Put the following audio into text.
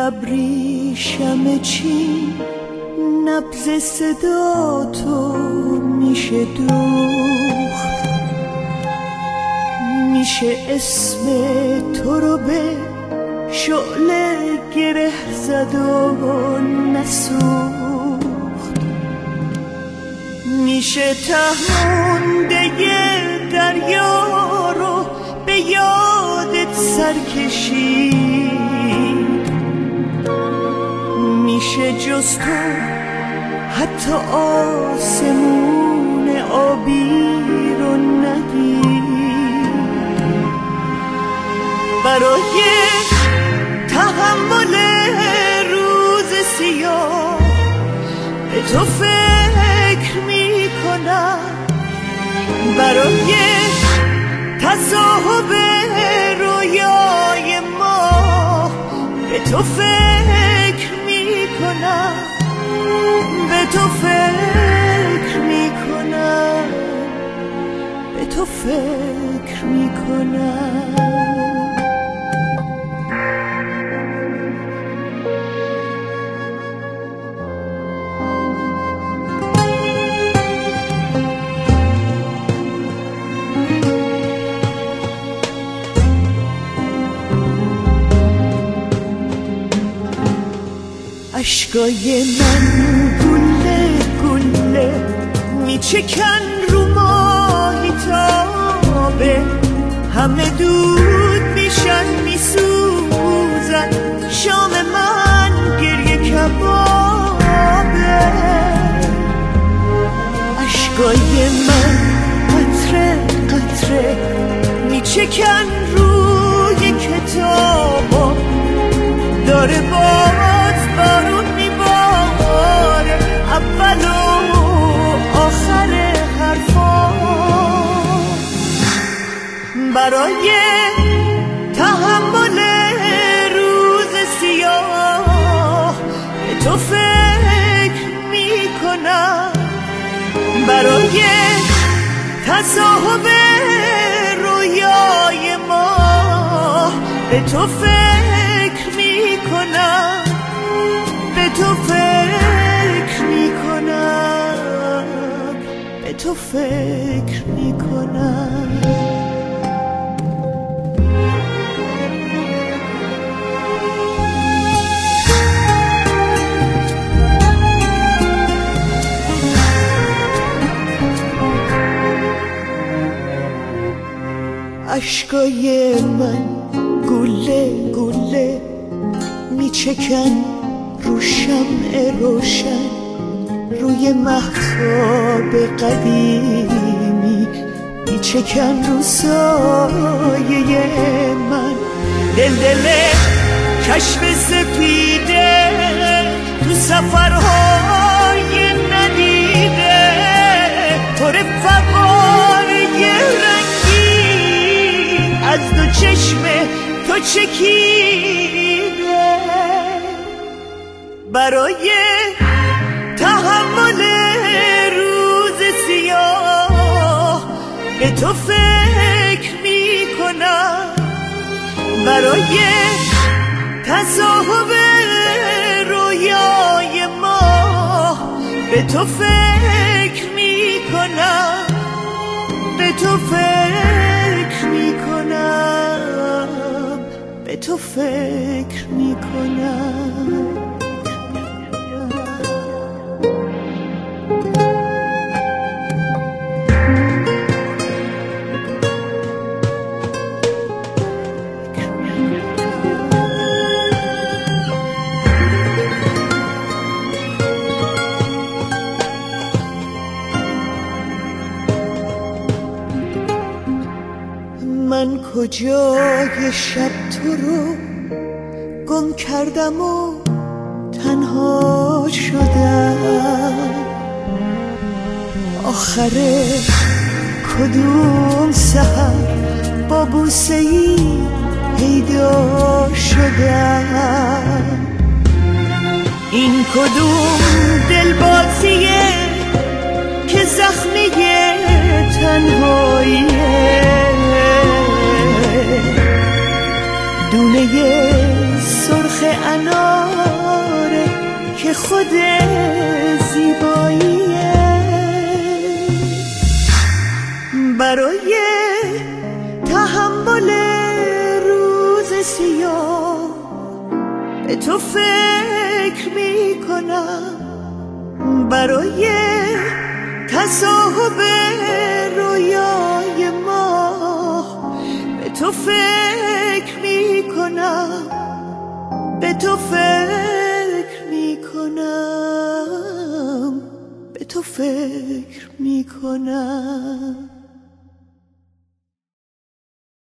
ابریشم چین نبض صدا تو میشه دوخت، میشه اسم تو رو به شعله گره زد و نسوخت، میشه تهمونده دریا رو به یادت سر کشید، میشه جز تو حتی آسمون آبی رو ندید. برای تحمل روز سیاه به تو فکر میکنم، برای تصاحب رویای ما به تو فکر میکنم، به تو فکر میکنم، به تو فکر میکنم. اشکای من گله گله میچکن رو ماهیتابه، همه دود میشن میسوزن، شام من گریه کبابه. اشکای من قطره قطره میچکن روی کتابا، داره باز بارون میباره اول و آخر حرفا. برای تحمل روز سیاه به تو فکر میکنم، برای تصاحب رویای ما به تو فکر میکنم، به تو فکر میکنم، به تو فکر میکنم. اشکای من گله گله میچکن رو شمع روشن، روی مهتاب قدیمی میچکن رو سایه من. دلدل چشم سپیده تو سفرهای ندیده، پر فواره رنگی از دو چشم تو چکیده. برای تحمل روز سیاه به تو فکر میکنم، برای تصاحب رویای ما به تو فکر میکنم، به تو فکر میکنم، به تو فکر میکنم. من کجای شب تو رو گم کردم و تنها شدم، آخر کدوم سحر با بوسه ای پیدا شدم. این کدوم دلبازیه که زخمی تنهاییه، دونه سرخ انار برای تحمل روز سیاه به تو فکر می کنم، برای تصاحب رویای ما به تو فکر می کنم، به تو فکر می کنم، به تو فکر می کنم.